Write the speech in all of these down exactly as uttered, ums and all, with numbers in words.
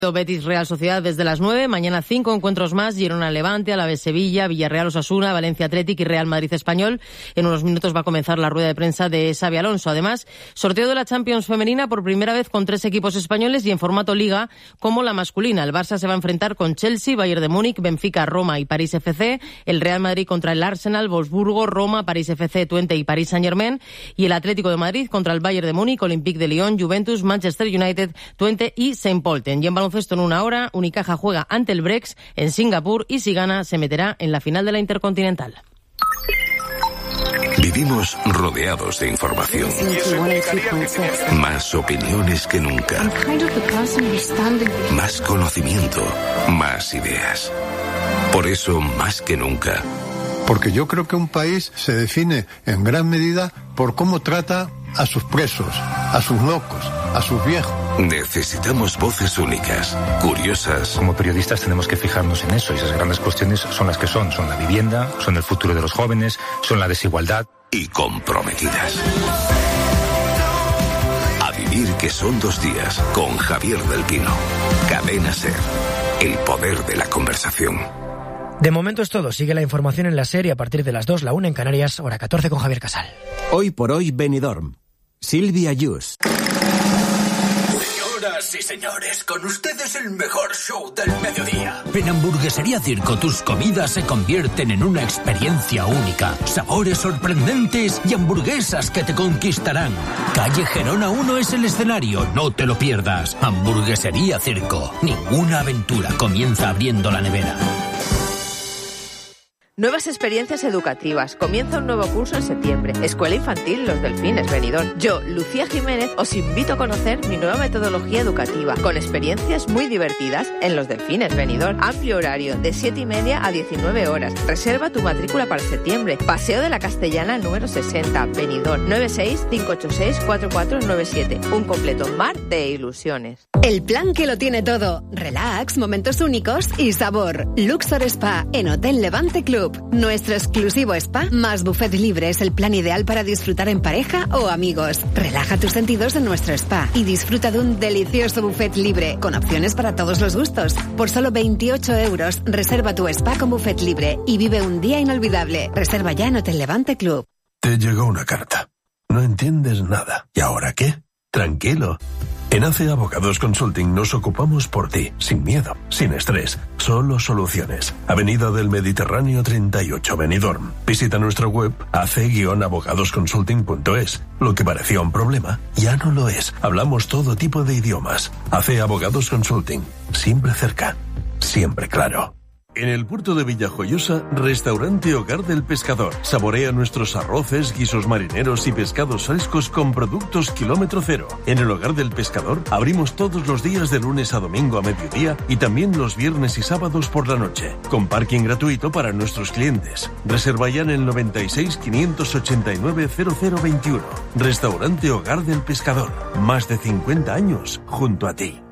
Betis Real Sociedad desde las nueve, mañana cinco encuentros más, Girona Levante, Alavés Sevilla, Villarreal Osasuna, Valencia Athletic y Real Madrid Español. En unos minutos va a comenzar la rueda de prensa de Xabi Alonso. Además, sorteo de la Champions femenina por primera vez con tres equipos españoles y en formato liga como la masculina. El Barça se va a enfrentar con Chelsea, Bayern de Múnich, Benfica, Roma y París F C. El Real Madrid contra el Arsenal, Wolfsburgo, Roma, París F C, Twente y París Saint-Germain. Y el Atlético de Madrid contra el Bayern de Múnich, Olympique de Lyon, Juventus, Manchester United, Twente y Saint Pölten. Y en baloncesto en una hora, Unicaja juega ante el Brex en Singapur y si gana se meterá en la final de la Intercontinental. Vivimos rodeados de información. Más opiniones que nunca. Más conocimiento. Más ideas. Por eso, más que nunca. Porque yo creo que un país se define en gran medida por cómo trata a sus presos, a sus locos, a sus viejos. Necesitamos voces únicas, curiosas. Como periodistas tenemos que fijarnos en eso, y esas grandes cuestiones son las que son. Son la vivienda, son el futuro de los jóvenes, son la desigualdad. Y comprometidas. A vivir que son dos días, con Javier del Pino. Cadena SER, el poder de la conversación. De momento es todo. Sigue la información en la serie a partir de las dos, la una en Canarias, hora catorce con Javier Casal. Hoy por hoy, Benidorm. Silvia Yus. Señoras y señores, con ustedes el mejor show del mediodía. En Hamburguesería Circo tus comidas se convierten en una experiencia única. Sabores sorprendentes y hamburguesas que te conquistarán. Calle Gerona uno es el escenario, no te lo pierdas. Hamburguesería Circo. Ninguna aventura comienza abriendo la nevera. Nuevas experiencias educativas. Comienza un nuevo curso en septiembre. Escuela Infantil Los Delfines, Benidorm. Yo, Lucía Jiménez, os invito a conocer mi nueva metodología educativa, con experiencias muy divertidas en Los Delfines, Benidorm. Amplio horario, de siete y media a diecinueve horas. Reserva tu matrícula para septiembre. Paseo de la Castellana número sesenta, Benidorm. nueve seis cinco ocho seis cuatro cuatro nueve siete. Un completo mar de ilusiones. El plan que lo tiene todo. Relax, momentos únicos y sabor. Luxor Spa en Hotel Levante Club. Nuestro exclusivo spa más buffet libre es el plan ideal para disfrutar en pareja o amigos. Relaja tus sentidos en nuestro spa y disfruta de un delicioso buffet libre con opciones para todos los gustos. Por solo veintiocho euros, reserva tu spa con buffet libre y vive un día inolvidable. Reserva ya en Hotel Levante Club. Te llegó una carta. No entiendes nada. ¿Y ahora qué? Tranquilo. En A C E Abogados Consulting nos ocupamos por ti, sin miedo, sin estrés, solo soluciones. Avenida del Mediterráneo treinta y ocho, Benidorm. Visita nuestra web a c guion abogados consulting punto es. Lo que parecía un problema, ya no lo es. Hablamos todo tipo de idiomas. A C E Abogados Consulting. Siempre cerca, siempre claro. En el puerto de Villajoyosa, Restaurante Hogar del Pescador. Saborea nuestros arroces, guisos marineros y pescados frescos con productos kilómetro cero. En el Hogar del Pescador abrimos todos los días de lunes a domingo a mediodía y también los viernes y sábados por la noche, con parking gratuito para nuestros clientes. Reserva ya en el noventa y seis quinientos ochenta y nueve cero cero veintiuno. Restaurante Hogar del Pescador. Más de cincuenta años junto a ti.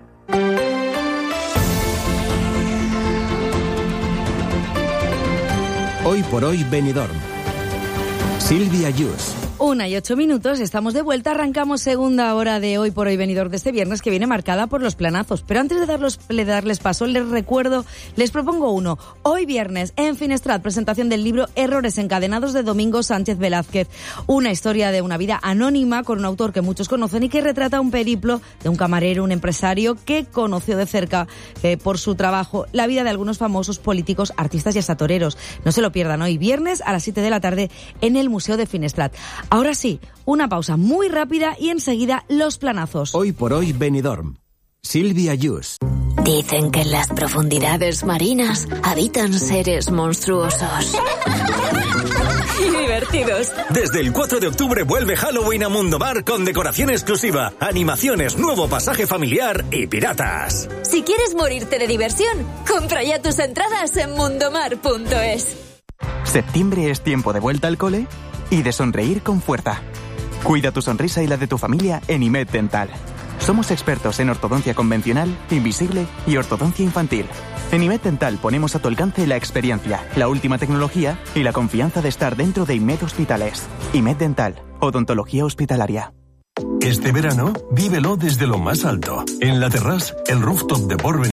Hoy por hoy, Benidorm. Silvia Yus. Una y ocho minutos, estamos de vuelta, arrancamos segunda hora de Hoy por Hoy Benidorm de este viernes, que viene marcada por los planazos. Pero antes de, darlos, de darles paso, les recuerdo, les propongo uno. Hoy viernes, en Finestrat, presentación del libro Errores encadenados de Domingo Sánchez Velázquez. Una historia de una vida anónima con un autor que muchos conocen y que retrata un periplo de un camarero, un empresario que conoció de cerca eh, por su trabajo la vida de algunos famosos políticos, artistas y hasta toreros. No se lo pierdan, hoy viernes a las siete de la tarde en el Museo de Finestrat. Ahora sí, una pausa muy rápida y enseguida los planazos. Hoy por hoy, Benidorm. Silvia Yus. Dicen que en las profundidades marinas habitan seres monstruosos y divertidos. Desde el cuatro de octubre vuelve Halloween a Mundomar con decoración exclusiva, animaciones, nuevo pasaje familiar y piratas. Si quieres morirte de diversión, compra ya tus entradas en mundomar punto es. ¿Septiembre es tiempo de vuelta al cole? Y de sonreír con fuerza. Cuida tu sonrisa y la de tu familia en I M E D Dental. Somos expertos en ortodoncia convencional, invisible y ortodoncia infantil. En I M E D Dental ponemos a tu alcance la experiencia, la última tecnología y la confianza de estar dentro de I M E D Hospitales. I M E D Dental, odontología hospitalaria. Este verano, vívelo desde lo más alto. En La Terrasse, el rooftop de Porvenir